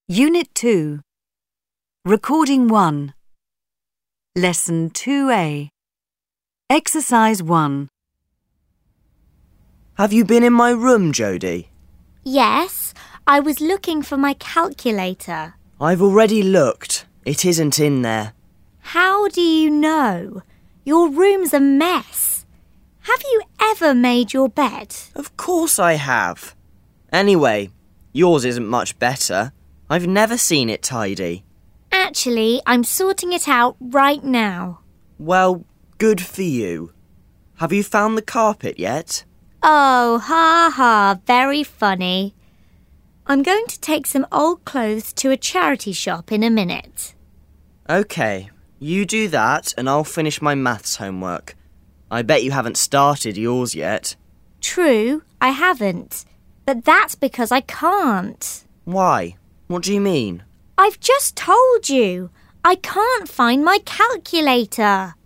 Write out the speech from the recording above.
Unit 2. Recording 1. Lesson 2A. Exercise 1. Have you been in my room, Jodie? Yes, I was looking for my calculator. I've already looked. It isn't in there. How do you know? Your room's a mess. Have you ever made your bed? Of course I have. Anyway, yours isn't much better. I've never seen it tidy. Actually, I'm sorting it out right now. Well, good for you. Have you found the carpet yet? Oh, ha ha, very funny. I'm going to take some old clothes to a charity shop in a minute. OK, you do that and I'll finish my maths homework. I bet you haven't started yours yet. True, I haven't. But that's because I can't. Why? What do you mean? I've just told you. I can't find my calculator.